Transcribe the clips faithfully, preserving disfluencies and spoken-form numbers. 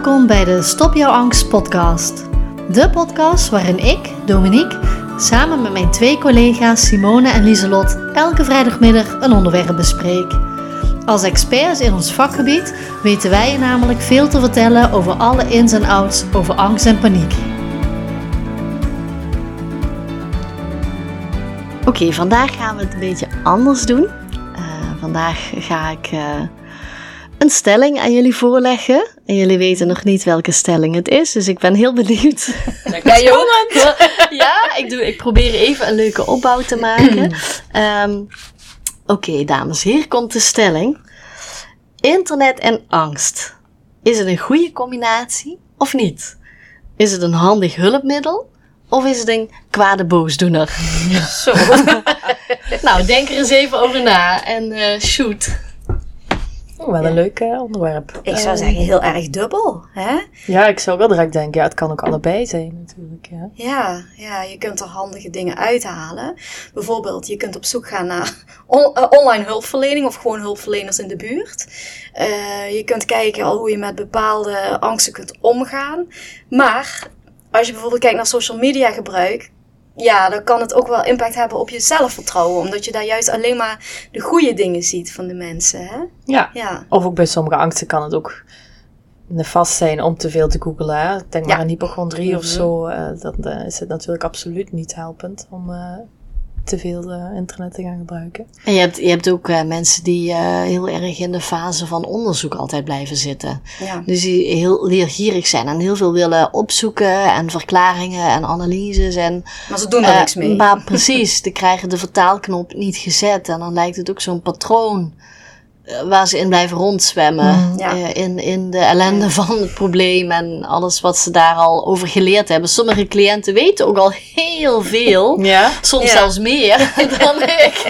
Welkom bij de Stop Jouw Angst podcast. De podcast waarin ik, Dominique, samen met mijn twee collega's Simone en Lieselot elke vrijdagmiddag een onderwerp bespreek. Als experts in ons vakgebied weten wij je namelijk veel te vertellen over alle ins en outs over angst en paniek. Oké, okay, vandaag gaan we het een beetje anders doen. Uh, vandaag ga ik uh, een stelling aan jullie voorleggen. En jullie weten nog niet welke stelling het is, dus ik ben heel benieuwd. Ja, joh. Ja, ik, doe, ik probeer even een leuke opbouw te maken. Um, Oké, okay, dames, hier komt de stelling. Internet en angst. Is het een goede combinatie of niet? Is het een handig hulpmiddel of is het een kwade boosdoener? Ja. Zo. Nou, denk er eens even over na en uh, shoot. Oh, wel een ja. leuk uh, onderwerp. Ik zou uh, zeggen heel erg dubbel, hè? Ja, ik zou wel direct denken, ja, het kan ook allebei zijn natuurlijk. Ja, ja, ja je kunt er handige dingen uithalen. Bijvoorbeeld, je kunt op zoek gaan naar on- uh, online hulpverlening of gewoon hulpverleners in de buurt. Uh, je kunt kijken al hoe je met bepaalde angsten kunt omgaan. Maar als je bijvoorbeeld kijkt naar social media gebruik, ja, dan kan het ook wel impact hebben op je zelfvertrouwen. Omdat je daar juist alleen maar de goede dingen ziet van de mensen. Hè? Ja. ja, of ook bij sommige angsten kan het ook nefast zijn om te veel te googlen. Hè? Denk ja. maar aan hypochondrie mm-hmm. of zo. Uh, dan uh, is het natuurlijk absoluut niet helpend om uh, te veel uh, internet te gaan gebruiken. En je hebt, je hebt ook uh, mensen die uh, heel erg in de fase van onderzoek altijd blijven zitten. Ja. Dus die heel leergierig zijn en heel veel willen opzoeken en verklaringen en analyses. En, maar ze doen er uh, niks mee. Maar precies, die krijgen de vertaalknop niet gezet. En dan lijkt het ook zo'n patroon uh, waar ze in blijven rondzwemmen. Mm, ja. uh, in, in de ellende van het probleem en alles wat ze daar al over geleerd hebben. Sommige cliënten weten ook al heel veel. Ja? Soms ja. zelfs meer dan ik.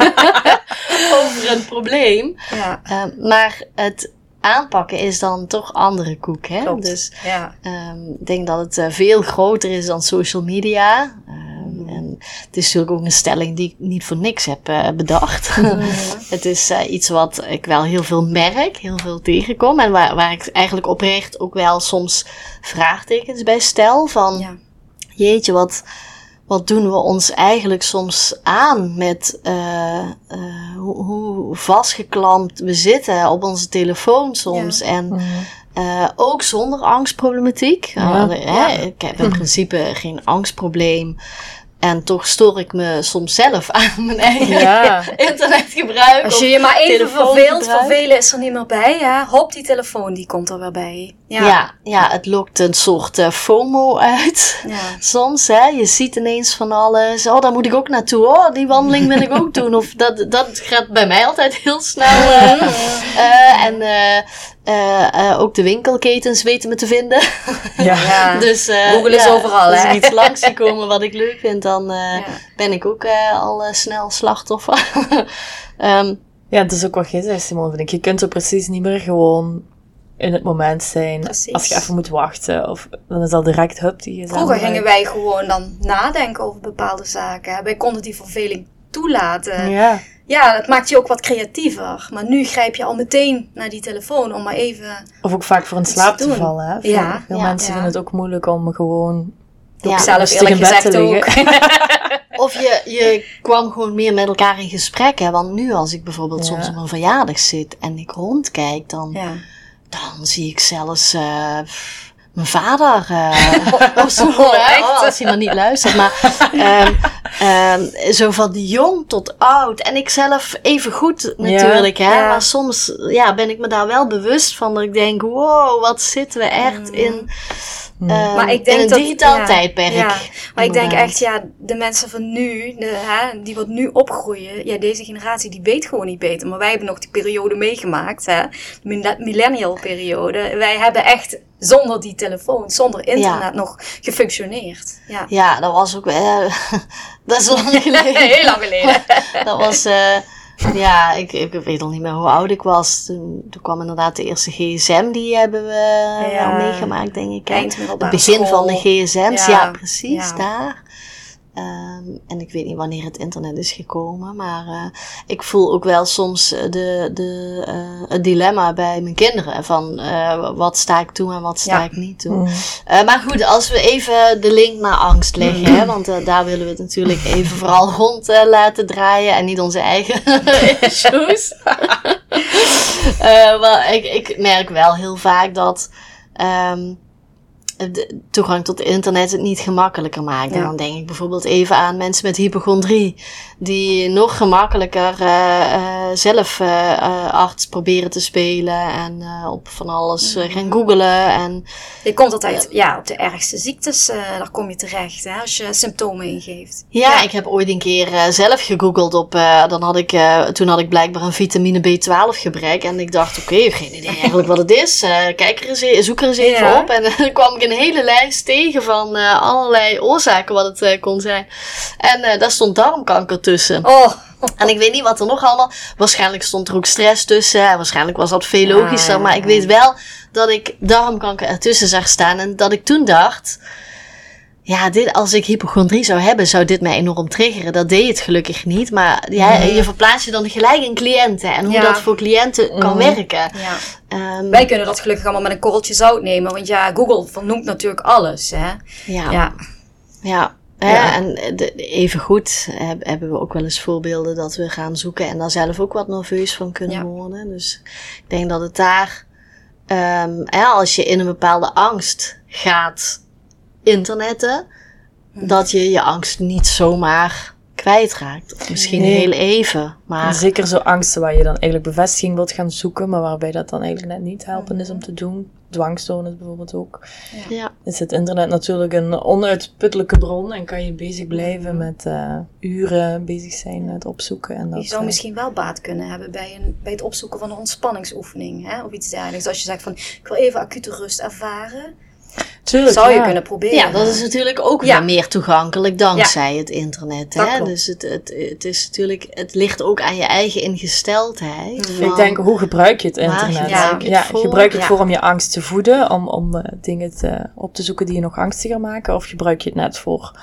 over een probleem. Ja. Uh, maar het aanpakken is dan toch andere koek. Hè? Klopt. Dus ja. um, ik denk dat het uh, veel groter is dan social media. Um, en het is natuurlijk ook een stelling die ik niet voor niks heb uh, bedacht. Mm-hmm. Het is uh, iets wat ik wel heel veel merk, heel veel tegenkom. En waar, waar ik eigenlijk oprecht ook wel soms vraagtekens bij stel. Van ja. jeetje, wat... Wat doen we ons eigenlijk soms aan met uh, uh, hoe, hoe vastgeklampt we zitten op onze telefoon soms. Ja. En uh, ook zonder angstproblematiek. Ja. Uh, ja. Hè, ik heb in principe geen angstprobleem. En toch stoor ik me soms zelf aan mijn eigen ja. internetgebruik. Als je je maar even verveelt, vervelen is er niet meer bij. Ja? Hop, die telefoon die komt er weer bij. Ja, ja, ja het lokt een soort uh, FOMO uit. Ja. Soms, hè, je ziet ineens van alles. Oh, daar moet ik ook naartoe. Oh, die wandeling wil ik ook doen. Of dat, dat gaat bij mij altijd heel snel. Uh, uh, en uh, uh, uh, ook de winkelketens weten me te vinden. Ja. ja. Dus uh, Google is ja, overal. Als hè? er iets langs zie komen wat ik leuk vind, dan uh, ja. ben ik ook uh, al uh, snel slachtoffer. um, ja, het is ook wat jij zei, Simone, vind ik. Je kunt er precies niet meer gewoon in het moment zijn. Precies. Als je even moet wachten. Of dan is al direct hup die je Vroeger gingen wij gewoon dan nadenken over bepaalde zaken. Wij konden die verveling toelaten. Ja. Ja, dat maakt je ook wat creatiever. Maar nu grijp je al meteen naar die telefoon om maar even... Of ook vaak voor een slaap te, te vallen. Hè? Veel, ja. veel ja, mensen ja. vinden het ook moeilijk om gewoon... Ja, zelf eerlijk gezegd ook. Of je, je kwam gewoon meer met elkaar in gesprek. Hè? Want nu als ik bijvoorbeeld ja. soms op een verjaardag zit en ik rondkijk, dan, ja. dan zie ik zelfs uh, mijn vader uh, of zo. Oh, als hij maar niet luistert. Maar um, um, zo van jong tot oud. En ik zelf even goed natuurlijk. Ja. Hè? Ja. Maar soms ja, ben ik me daar wel bewust van. Dat ik denk, wow, wat zitten we echt mm. in... Uh, maar ik denk in een dat, digitaal ja, tijdperk. Ja, maar ik denk echt, ja, de mensen van nu, de, hè, die wat nu opgroeien, ja, deze generatie, die weet gewoon niet beter. Maar wij hebben nog die periode meegemaakt, hè, de millennial periode. Wij hebben echt zonder die telefoon, zonder internet ja. nog gefunctioneerd. Ja, ja dat was ook, uh, dat is lang geleden. Heel lang geleden. Dat was... Uh, Ja, ik, ik weet al niet meer hoe oud ik was. Toen, toen kwam inderdaad de eerste G S M, die hebben we ja. al meegemaakt, denk ik. Het begin school. van de G S M's, ja, ja precies, ja. daar. Um, en ik weet niet wanneer het internet is gekomen, maar uh, ik voel ook wel soms de, de, uh, het dilemma bij mijn kinderen van uh, wat sta ik toe en wat sta ja. ik niet toe. Mm. Uh, maar goed, als we even de link naar angst leggen, mm. hè, want uh, daar willen we het natuurlijk even vooral rond uh, laten draaien en niet onze eigen issues. uh, maar ik, ik merk wel heel vaak dat um, de toegang tot internet het niet gemakkelijker maakt. Ja. En dan denk ik bijvoorbeeld even aan mensen met hypochondrie, die nog gemakkelijker uh, uh, zelf uh, uh, arts proberen te spelen en uh, op van alles uh, gaan googlen. En, je komt altijd uh, ja, op de ergste ziektes, uh, daar kom je terecht, hè, als je symptomen ingeeft. Ja, ja. Ik heb ooit een keer uh, zelf gegoogeld op, uh, dan had ik, uh, toen had ik blijkbaar een vitamine B twaalf gebrek en ik dacht, oké, okay, geen idee eigenlijk wat het is. Uh, kijk er eens, zoek er eens even ja. op. En uh, dan kwam ik een hele lijst tegen van uh, allerlei oorzaken wat het uh, kon zijn. En uh, daar stond darmkanker tussen. Oh. En ik weet niet wat er nog allemaal... Waarschijnlijk stond er ook stress tussen. En waarschijnlijk was dat veel logischer. Ja, ja, ja. Maar ik weet wel dat ik darmkanker ertussen zag staan. En dat ik toen dacht... Ja, dit, als ik hypochondrie zou hebben, zou dit mij enorm triggeren. Dat deed het gelukkig niet. Maar ja, mm. je verplaatst je dan gelijk in cliënten. En hoe ja. dat voor cliënten kan mm. werken. Ja. Um, Wij kunnen dat gelukkig allemaal met een korreltje zout nemen. Want ja, Google vernoemt natuurlijk alles. Hè? Ja. Ja. ja. Ja. En de, even goed heb, hebben we ook wel eens voorbeelden dat we gaan zoeken en daar zelf ook wat nerveus van kunnen ja. worden. Dus ik denk dat het daar, um, ja, als je in een bepaalde angst gaat internetten, hm. dat je je angst niet zomaar kwijtraakt. Of misschien nee. heel even. Maar en zeker zo angsten waar je dan eigenlijk bevestiging wilt gaan zoeken, maar waarbij dat dan eigenlijk net niet helpend is om te doen. Dwangstoornis bijvoorbeeld ook. Ja. Ja. Is het internet natuurlijk een onuitputtelijke bron en kan je bezig blijven met uh, uren bezig zijn met opzoeken. En dat, je zou uh, misschien wel baat kunnen hebben bij, een, bij het opzoeken van een ontspanningsoefening, hè? Of iets dergelijks. Als je zegt van, ik wil even acute rust ervaren. Tuurlijk, zou je ja. kunnen proberen. Ja, dat is natuurlijk ook ja. weer meer toegankelijk dankzij ja. het internet. Hè? Dus het, het, het is natuurlijk, het ligt ook aan je eigen ingesteldheid. Mm. Ik denk, hoe gebruik je het internet? Ja, ja, ja, gebruik je het ja. voor om je angst te voeden, om, om uh, dingen te, op te zoeken die je nog angstiger maken, of gebruik je het net voor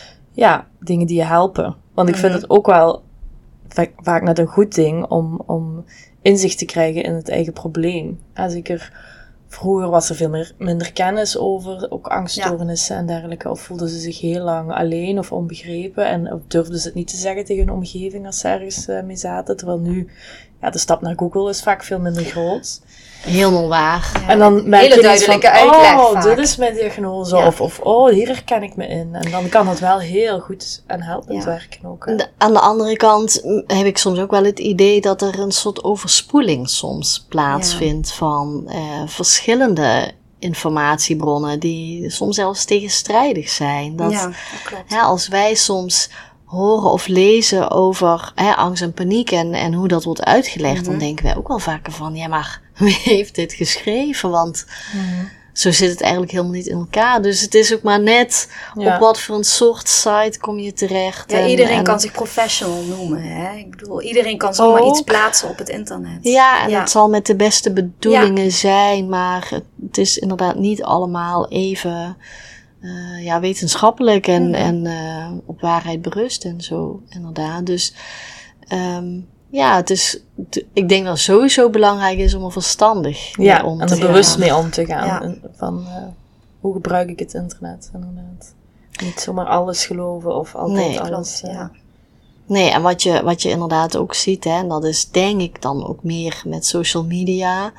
ja, dingen die je helpen? Want ik vind mm-hmm. het ook wel vaak, vaak net een goed ding om, om inzicht te krijgen in het eigen probleem. Als ik er Vroeger was er veel meer, minder kennis over, ook angststoornissen ja. en dergelijke. Of voelden ze zich heel lang alleen of onbegrepen. En of durfden ze het niet te zeggen tegen hun omgeving als ze ergens uh, mee zaten. Terwijl nu, ja, de stap naar Google is vaak veel minder groot. Helemaal waar. Ja. En dan merk Hele je duidelijke van, uitleg oh, vaak. dit is mijn diagnose. Ja. Of, of, oh, hier herken ik me in. En dan kan het wel heel goed en helpend ja. werken ook. Hè. De, aan de andere kant heb ik soms ook wel het idee dat er een soort overspoeling soms plaatsvindt ja. van uh, verschillende informatiebronnen die soms zelfs tegenstrijdig zijn. Dat, ja, dat klopt. Hè, als wij soms horen of lezen over hè, angst en paniek en, en hoe dat wordt uitgelegd, mm-hmm. dan denken wij ook wel vaker van, ja, maar wie heeft dit geschreven? Want mm-hmm. zo zit het eigenlijk helemaal niet in elkaar. Dus het is ook maar net ja. op wat voor een soort site kom je terecht. Ja, en, iedereen en, kan zich professional noemen. Hè? Ik bedoel, iedereen kan zomaar iets plaatsen op het internet. Ja, en ja. het zal met de beste bedoelingen ja. zijn, maar het is inderdaad niet allemaal even Uh, ja, wetenschappelijk en, mm. en uh, op waarheid berust en zo, inderdaad. Dus um, ja, het is, t- ik denk dat het sowieso belangrijk is om er verstandig ja, mee om te gaan. en er bewust mee om te gaan. Ja. En van, uh, hoe gebruik ik het internet, inderdaad. Niet zomaar alles geloven of altijd nee, alles. Klopt, uh, ja. Nee, en wat je, wat je inderdaad ook ziet, hè, en dat is denk ik dan ook meer met social media.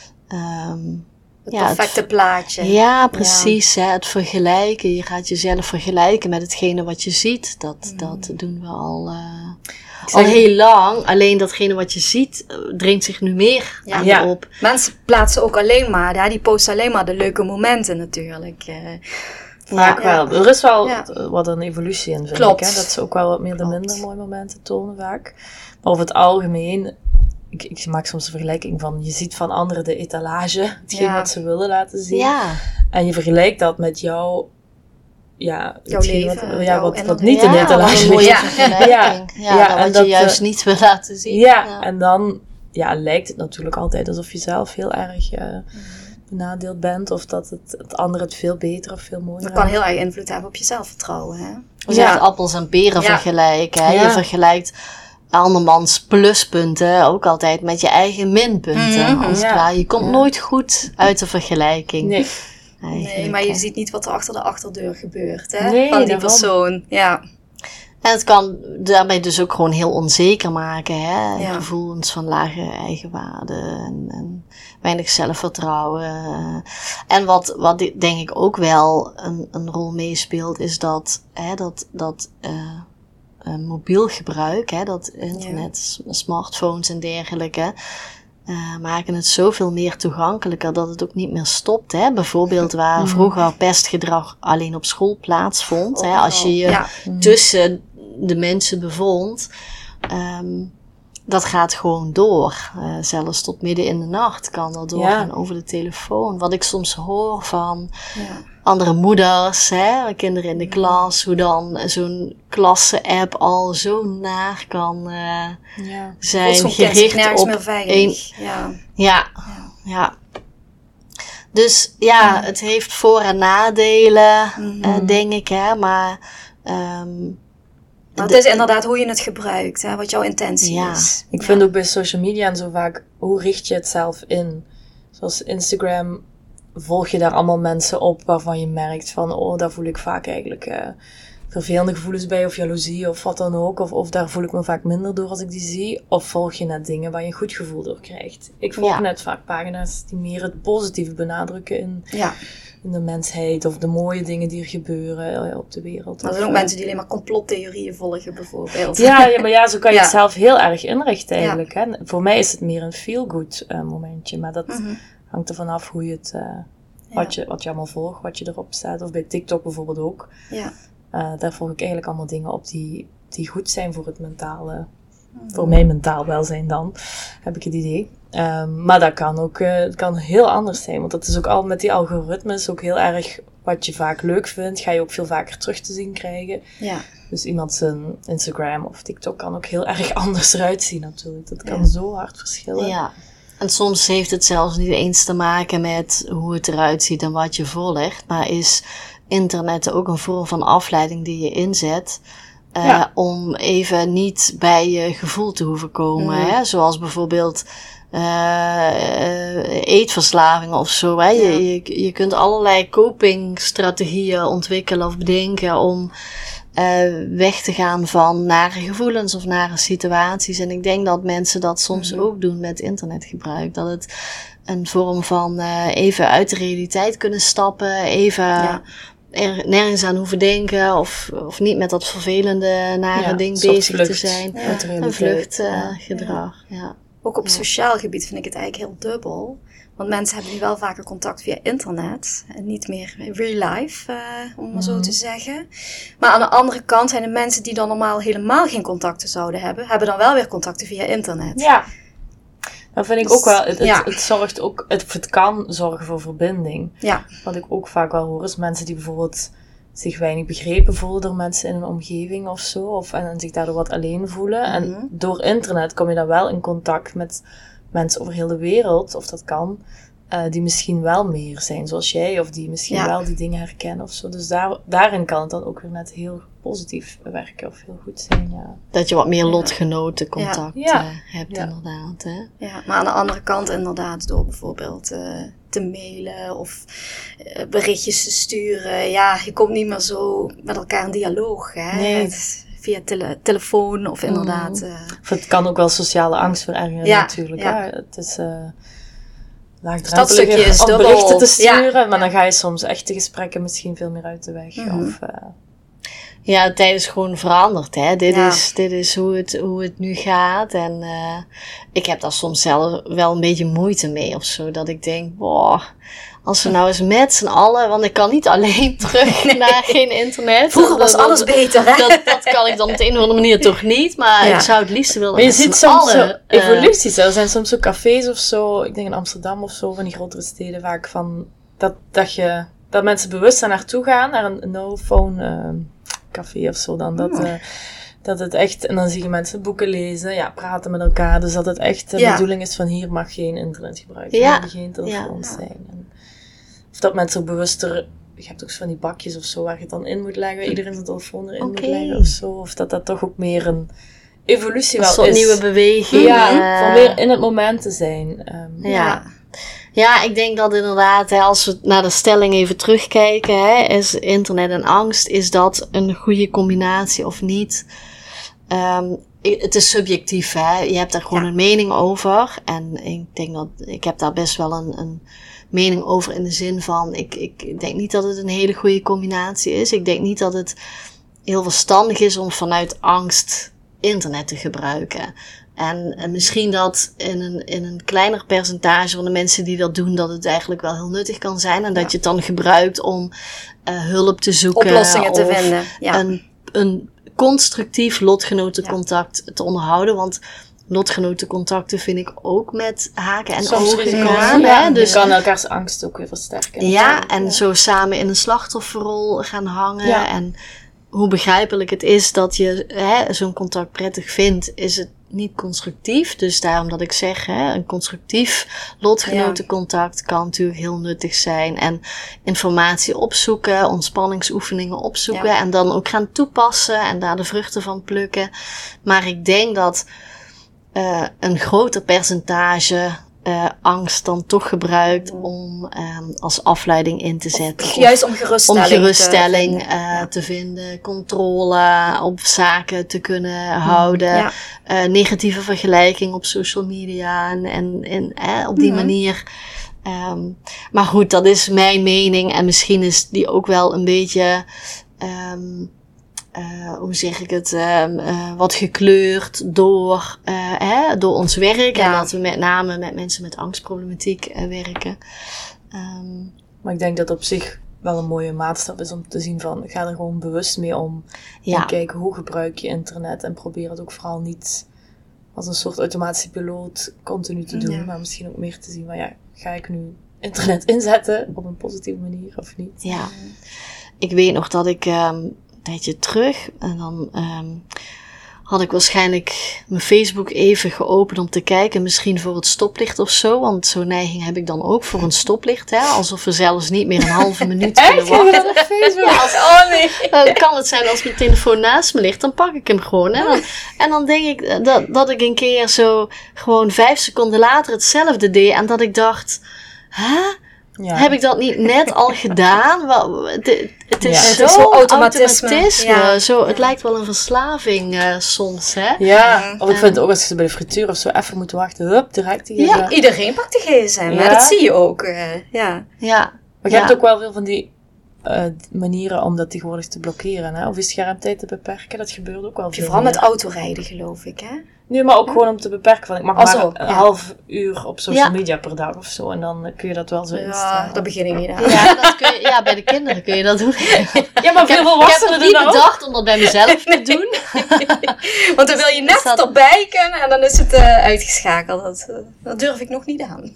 Um, Het ja, perfecte het, plaatje. Ja, precies. Ja. Hè, het vergelijken. Je gaat jezelf vergelijken met hetgene wat je ziet. Dat, mm. dat doen we al, uh, al heel lang. Alleen datgene wat je ziet, uh, dringt zich nu meer ja. aan ja. op. Mensen plaatsen ook alleen maar, ja, die posten alleen maar de leuke momenten natuurlijk. Uh, Vaak ja, wel. Ja. Er is wel ja. wat een evolutie in, vind Klopt. ik. Hè? Dat ze ook wel wat meer de Klopt. minder mooie momenten tonen vaak. Maar over het algemeen, ik, ik maak soms de vergelijking van, je ziet van anderen de etalage, hetgeen ja. wat ze willen laten zien. Ja. En je vergelijkt dat met jou, ja, jouw leven. Wat, ja, jouw wat, en wat niet ja, in de etalage mooie ligt. vergelijking. Ja, ja, ja, dan en wat dat je juist uh, niet wil laten zien. Ja, ja. en dan ja, lijkt het natuurlijk altijd alsof je zelf heel erg uh, mm. benadeeld bent. Of dat het, het andere het veel beter of veel mooier Dat kan heel erg invloed hebben op je zelfvertrouwen. Hè? We zeggen appels en peren ja. vergelijken. Hè? Ja. Je vergelijkt andermans pluspunten ook altijd met je eigen minpunten. Mm-hmm. Als ja. klaar. Je komt ja. nooit goed uit de vergelijking. Nee. Nee, maar je ziet niet wat er achter de achterdeur gebeurt. Hè? Nee, van die persoon. Ja. En het kan daarbij dus ook gewoon heel onzeker maken. Hè? Ja. Gevoelens van lage eigenwaarde en, en weinig zelfvertrouwen. En wat, wat denk ik ook wel een, een rol meespeelt, is dat, hè, dat, dat uh, uh, mobiel gebruik, hè, dat internet, ja. smartphones en dergelijke, uh, maken het zoveel meer toegankelijker dat het ook niet meer stopt. Hè? Bijvoorbeeld waar mm. vroeger pestgedrag alleen op school plaatsvond. Oh, hè? Als je je ja. tussen de mensen bevond, um, dat gaat gewoon door. Uh, zelfs tot midden in de nacht kan dat doorgaan ja. over de telefoon. Wat ik soms hoor van ja. andere moeders, hè, kinderen in de klas, hoe dan zo'n klasse-app al zo naar kan uh, ja. zijn gericht op een. Ja. Ja, ja, ja. Dus ja, ja, het heeft voor- en nadelen, mm-hmm. uh, denk ik, hè, maar. Um, Nou, het is inderdaad hoe je het gebruikt, hè, wat jouw intentie ja. is. Ik ja. vind ook bij social media en zo vaak, hoe richt je het zelf in? Zoals Instagram, volg je daar allemaal mensen op waarvan je merkt van, oh, daar voel ik vaak eigenlijk uh, vervelende gevoelens bij, of jaloezie, of wat dan ook. Of, of daar voel ik me vaak minder door als ik die zie. Of volg je net dingen waar je een goed gevoel door krijgt. Ik volg ja. net vaak pagina's die meer het positieve benadrukken in... Ja. in de mensheid of de mooie dingen die er gebeuren op de wereld. Er zijn ook mensen die alleen maar complottheorieën volgen bijvoorbeeld. Ja, ja maar ja, zo kan je ja. het zelf heel erg inrichten eigenlijk. Ja. Hè? Voor mij is het meer een feel-good uh, momentje, maar dat mm-hmm. hangt er vanaf hoe je het, uh, wat, ja. je, wat je allemaal volgt, wat je erop staat. Of bij TikTok bijvoorbeeld ook. Ja. Uh, daar volg ik eigenlijk allemaal dingen op die, die goed zijn voor het mentale, mm-hmm. voor mijn mentaal welzijn dan, heb ik het idee. Um, maar dat kan ook, uh, het kan heel anders zijn. Want dat is ook al met die algoritmes ook heel erg wat je vaak leuk vindt, ga je ook veel vaker terug te zien krijgen. Ja. Dus iemand zijn Instagram of TikTok kan ook heel erg anders eruit zien natuurlijk. Dat kan ja. zo hard verschillen. Ja. En soms heeft het zelfs niet eens te maken met hoe het eruit ziet en wat je volgt. Maar is internet ook een vorm van afleiding die je inzet. Uh, ja. Om even niet bij je gevoel te hoeven komen. Mm. Hè? Zoals bijvoorbeeld uh, uh, eetverslavingen of zo. Hè? Ja. Je, je, je kunt allerlei copingstrategieën ontwikkelen of bedenken om uh, weg te gaan van nare gevoelens of nare situaties. En ik denk dat mensen dat soms mm-hmm. ook doen met internetgebruik. Dat het een vorm van uh, even uit de realiteit kunnen stappen, even... Ja. er nergens aan hoeven denken of, of niet met dat vervelende nare ja, ding bezig vlucht. te zijn. Ja. Een vluchtgedrag. Uh, ja. Ja. Ook op ja. sociaal gebied vind ik het eigenlijk heel dubbel. Want mensen hebben nu wel vaker contact via internet. En niet meer real life, uh, om maar mm. zo te zeggen. Maar aan de andere kant zijn de mensen die dan normaal helemaal geen contacten zouden hebben, hebben dan wel weer contacten via internet. Ja. Dat vind ik dus, ook wel, het, ja. het, het zorgt ook, het, het kan zorgen voor verbinding. Ja. Wat ik ook vaak wel hoor, is mensen die bijvoorbeeld zich weinig begrepen voelen door mensen in een omgeving of zo. Of, en, en zich daardoor wat alleen voelen. Mm-hmm. En door internet kom je dan wel in contact met mensen over heel de wereld, of dat kan, uh, die misschien wel meer zijn zoals jij, of die misschien ja. wel die dingen herkennen of zo. Dus daar, daarin kan het dan ook weer net heel positief werken of heel goed zijn, ja. Dat je wat meer lotgenoten contact ja. uh, hebt, ja. inderdaad. Hè? Ja, maar aan de andere kant inderdaad door bijvoorbeeld uh, te mailen of uh, berichtjes te sturen. Ja, je komt niet meer zo met elkaar in dialoog, hè. Nee. Het, via tele- telefoon of inderdaad... Uh, of het kan ook wel sociale angst verergeren ja, natuurlijk. Ja. Hè? Het is... Uh, laagdrempelig om berichten te sturen, ja. maar dan ga je soms echt de gesprekken misschien veel meer uit de weg. Mm-hmm. Of, uh, ja, de tijd is gewoon veranderd. Hè? Dit, ja. is, dit is hoe het, hoe het nu gaat. En uh, ik heb daar soms zelf wel een beetje moeite mee of zo. Dat ik denk, boah, als we nou eens met z'n allen... Want ik kan niet alleen terug nee. naar geen internet. Vroeger was alles dat, beter, hè? Dat, dat kan ik dan op de een of andere manier toch niet. Maar ja. ik zou het liefst willen maar je ziet soms allen, zo evoluties. Uh, er zijn soms zo cafés of zo. Ik denk in Amsterdam of zo, van die grotere steden. Vaak van... Dat, dat, je, dat mensen bewust daar naartoe gaan. Naar een no-phone uh, café of zo dan. Dat... Uh, Dat het echt, en dan zie je mensen boeken lezen, ja, praten met elkaar. Dus dat het echt de ja. bedoeling is van hier mag geen internet gebruiken. Ja. Er geen telefoons ja. zijn. En Of dat mensen ook bewuster... Je hebt ook zo van die bakjes of zo waar je het dan in moet leggen. Iedereen zijn telefoon erin okay. moet leggen of zo. Of dat dat toch ook meer een evolutie een wel is. Een soort nieuwe beweging. Ja, uh, van weer in het moment te zijn. Um, ja. ja. Ja, ik denk dat inderdaad, hè, als we naar de stelling even terugkijken, hè, is internet en angst, is dat een goede combinatie of niet? Um, het is subjectief, hè. Je hebt daar gewoon ja. een mening over. En ik denk dat, ik heb daar best wel een, een mening over in de zin van, ik, ik denk niet dat het een hele goede combinatie is. Ik denk niet dat het heel verstandig is om vanuit angst internet te gebruiken. En, en misschien dat in een, in een kleiner percentage van de mensen die dat doen, dat het eigenlijk wel heel nuttig kan zijn. En dat ja. je het dan gebruikt om uh, hulp te zoeken. Oplossingen te vinden. Ja. Een, een constructief lotgenotencontact ja. te onderhouden. Want lotgenotencontacten vind ik ook met haken en Soms ogen ja. gaan. Ja. Hè? Dus je kan elkaars angst ook weer versterken. Ja, en ja. zo samen in een slachtofferrol gaan hangen. Ja. En hoe begrijpelijk het is dat je hè, zo'n contact prettig vindt, is het niet constructief. Dus daarom dat ik zeg, hè, een constructief lotgenotencontact ja. kan natuurlijk heel nuttig zijn. En informatie opzoeken, ontspanningsoefeningen opzoeken ja. en dan ook gaan toepassen en daar de vruchten van plukken. Maar ik denk dat uh, een groter percentage Uh, angst dan toch gebruikt om um, als afleiding in te zetten. Of juist om geruststelling, om geruststelling te, uh, ja. te vinden, controle op zaken te kunnen houden, ja. uh, negatieve vergelijking op social media en, en, en uh, op die mm-hmm. manier. Um, maar goed, dat is mijn mening en misschien is die ook wel een beetje... Um, Uh, hoe zeg ik het, uh, uh, wat gekleurd door, uh, hè, door ons werk. Ja. En dat we met name met mensen met angstproblematiek uh, werken. Um, maar ik denk dat op zich wel een mooie maatstaf is om te zien van, ga er gewoon bewust mee om. Ja. En kijk, hoe gebruik je internet en probeer het ook vooral niet als een soort automatische piloot continu te doen. Ja. Maar misschien ook meer te zien van, ja, ga ik nu internet inzetten op een positieve manier of niet? Ja, ik weet nog dat ik... Um, tijdje terug en dan um, had ik waarschijnlijk mijn Facebook even geopend om te kijken, misschien voor het stoplicht of zo, want zo'n neiging heb ik dan ook voor een stoplicht, hè, alsof we zelfs niet meer een halve minuut kunnen wachten. Op Facebook? Ja, als, oh nee. Dan kan het zijn als mijn telefoon naast me ligt, dan pak ik hem gewoon. Hè, dan, en dan denk ik dat, dat ik een keer zo gewoon vijf seconden later hetzelfde deed en dat ik dacht, hè? Ja. Heb ik dat niet net al gedaan? Wel, het, het is ja. zo, het is zo automatisme. automatisme. Ja. Zo, het ja. lijkt wel een verslaving uh, soms, hè? Ja, of ik vind het ook als je bij de frituur of zo even moet wachten. Hup, direct die Ja, iedereen pakt de gsm. Ja. Dat zie je ook. Uh, ja. ja. Maar je ja. hebt ook wel veel van die uh, manieren om dat tegenwoordig te blokkeren, hè? Of je schermtijd te beperken. Dat gebeurt ook wel veel. Vooral met autorijden, geloof ik, hè? Nee, maar ook ja. gewoon om te beperken. Van, ik mag Alzo, maar een ja. half uur op social ja. media per dag of zo. En dan kun je dat wel zo ja, instellen. Ja, daar begin ik niet aan. Ja, dat kun je, ja, bij de kinderen kun je dat doen. Ja, maar veel volwassenen doen dat ook. Ik heb het niet ook. bedacht om dat bij mezelf te doen. Want dan wil je net dat... erbij kunnen en dan is het uh, uitgeschakeld. Dat, uh, dat durf ik nog niet aan.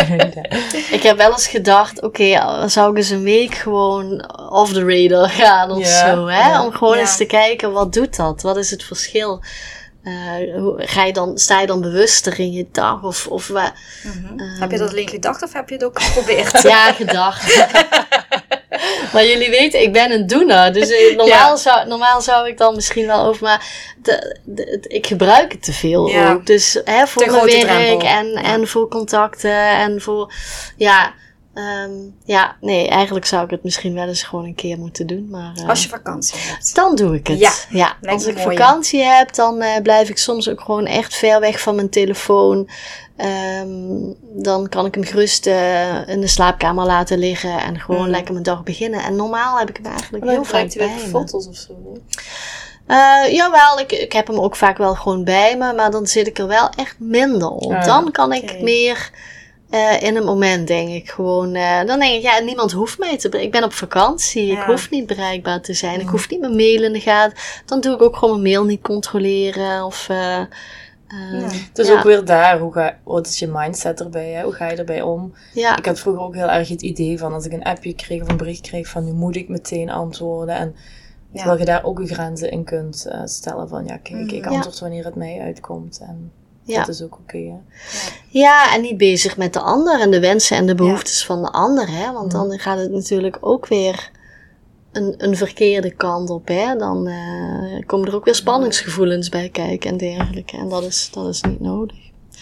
Ik heb wel eens gedacht, oké, okay, zou ik eens een week gewoon off the radar gaan of ja. zo. Hè? Ja. Om gewoon ja. eens te kijken, wat doet dat? Wat is het verschil? Uh, ga je dan, sta je dan bewuster in je dag? Of, of uh, mm-hmm. um, heb je dat alleen gedacht of heb je het ook geprobeerd? Ja, gedacht. Maar jullie weten, ik ben een doener. Dus uh, normaal, ja. zou, normaal zou ik dan misschien wel over... Maar de, de, de, ik gebruik het te veel ja. ook. Dus hè, voor mijn werk en, ja. en voor contacten en voor... Ja, um, ja, nee, eigenlijk zou ik het misschien wel eens gewoon een keer moeten doen. Maar, uh, als je vakantie hebt. Dan doe ik het. Ja, ja. Als ik mooi, vakantie ja. heb, dan uh, blijf ik soms ook gewoon echt ver weg van mijn telefoon. Um, dan kan ik hem gerust uh, in de slaapkamer laten liggen en gewoon mm. lekker mijn dag beginnen. En normaal heb ik hem eigenlijk heel vaak bij me. Foto's of zo? Uh, jawel, ik, ik heb hem ook vaak wel gewoon bij me, maar dan zit ik er wel echt minder op. Ah, dan kan ik okay. meer uh, in een moment, denk ik, gewoon... Uh, dan denk ik, ja, niemand hoeft mij te... Ik ben op vakantie, ja. ik hoef niet bereikbaar te zijn. Mm. Ik hoef niet mijn mail in de gaten. Dan doe ik ook gewoon mijn mail niet controleren of... Uh, Uh, ja. Het is ja. ook weer daar, hoe ga, wat is je mindset erbij, hè? Hoe ga je erbij om? Ja. Ik had vroeger ook heel erg het idee van, als ik een appje kreeg of een bericht kreeg van, nu moet ik meteen antwoorden. En ja. terwijl je daar ook je grenzen in kunt uh, stellen van, ja kijk, ik antwoord ja. wanneer het mij uitkomt. En Ja. Dat is ook oké, okay, ja. Ja, en niet bezig met de ander en de wensen en de behoeftes ja. van de ander, hè. Want dan gaat het natuurlijk ook weer een, een verkeerde kant op, hè. Dan uh, komen er ook weer spanningsgevoelens bij kijken en dergelijke. En dat is, dat is niet nodig.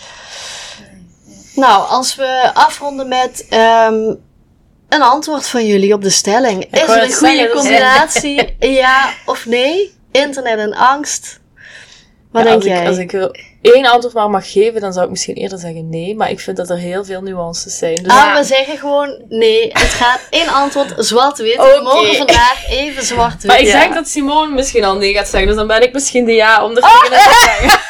Nou, als we afronden met um, een antwoord van jullie op de stelling. Ik is er een goede zeggen, combinatie, ja of nee? Internet en angst? Wat ja, denk als jij? Ik, als ik er één antwoord maar mag geven, dan zou ik misschien eerder zeggen nee. Maar ik vind dat er heel veel nuances zijn. Dus ah, ja. we zeggen gewoon nee. Het gaat één antwoord zwart-wit. Okay. We mogen vandaag even zwart-wit. Maar ik ja. denk dat Simone misschien al nee gaat zeggen. Dus dan ben ik misschien de ja om er oh. tegen te zeggen.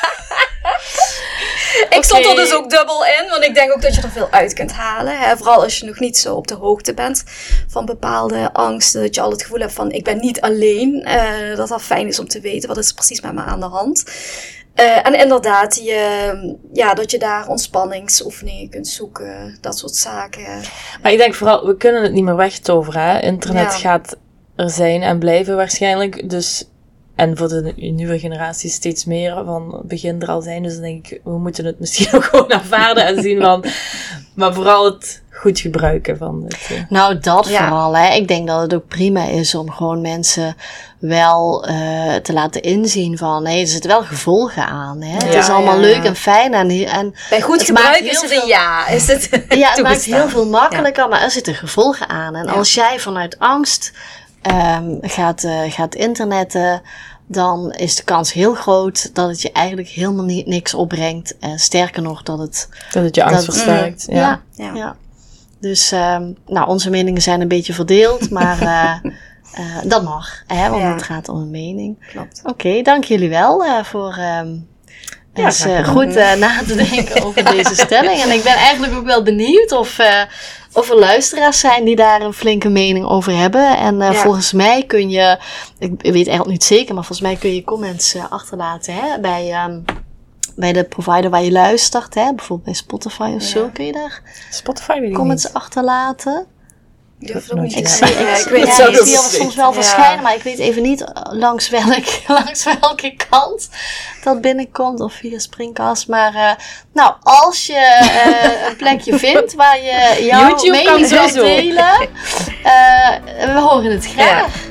Ik okay. stond er dus ook dubbel in, want ik denk ook dat je er veel uit kunt halen. Hè? Vooral als je nog niet zo op de hoogte bent van bepaalde angsten. Dat je al het gevoel hebt van, ik ben niet alleen. Uh, dat dat fijn is om te weten, wat is precies met me aan de hand. Uh, en inderdaad, je, ja, dat je daar ontpanningsoefeningen kunt zoeken. Dat soort zaken. Maar ik denk vooral, we kunnen het niet meer wegtoveren. Hè? Internet ja. gaat er zijn en blijven waarschijnlijk. Dus... En voor de nieuwe generatie steeds meer van begin er al zijn. Dus dan denk ik, we moeten het misschien ook gewoon aanvaarden en zien van... Maar vooral het goed gebruiken van het. Uh. Nou, dat ja. vooral. Hè. Ik denk dat het ook prima is om gewoon mensen wel uh, te laten inzien van... Nee, er zitten wel gevolgen aan. Hè. Ja, het is allemaal ja, leuk ja. en fijn. En, en bij goed gebruik is het een ja. Is het ja, het maakt heel veel makkelijker, ja. maar er zitten gevolgen aan. En ja. als jij vanuit angst... Um, gaat, uh, gaat internetten, dan is de kans heel groot dat het je eigenlijk helemaal niet, niks opbrengt. Uh, sterker nog, dat het... Dat het je angst dat, versterkt. Mm, ja, ja. ja, ja. Dus, um, nou, onze meningen zijn een beetje verdeeld, maar uh, uh, dat mag, hè, want ja. het gaat om een mening. Klopt. Oké, okay, dank jullie wel uh, voor... Um, Ja, eens uh, goed uh, na te denken over deze stelling. En ik ben eigenlijk ook wel benieuwd of, uh, of er luisteraars zijn die daar een flinke mening over hebben. En uh, ja. volgens mij kun je, ik weet eigenlijk niet zeker, maar volgens mij kun je comments uh, achterlaten hè, bij, um, bij de provider waar je luistert. Hè, bijvoorbeeld bij Spotify of ja. zo. Kun je daar Spotify weet ik comments niet. achterlaten? Ik, ik, zie, ik, zie, ja, ik weet ja, ik zie er soms wel verschijnen, ja. maar ik weet even niet langs, welk, langs welke kant dat binnenkomt of via Springcast. Maar uh, nou, als je uh, een plekje vindt waar je jouw YouTube mening wilt delen, uh, we horen het graag. Ja.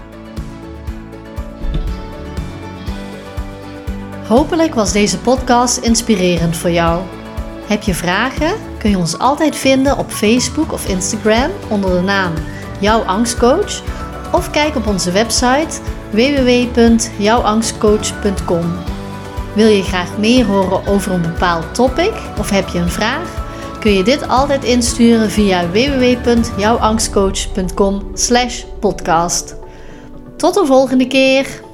Hopelijk was deze podcast inspirerend voor jou. Heb je vragen? Kun je ons altijd vinden op Facebook of Instagram onder de naam Jouw Angstcoach. Of kijk op onze website w w w punt jouw angstcoach punt com. Wil je graag meer horen over een bepaald topic of heb je een vraag? Kun je dit altijd insturen via w w w punt jouw angstcoach punt com slash podcast. Tot de volgende keer!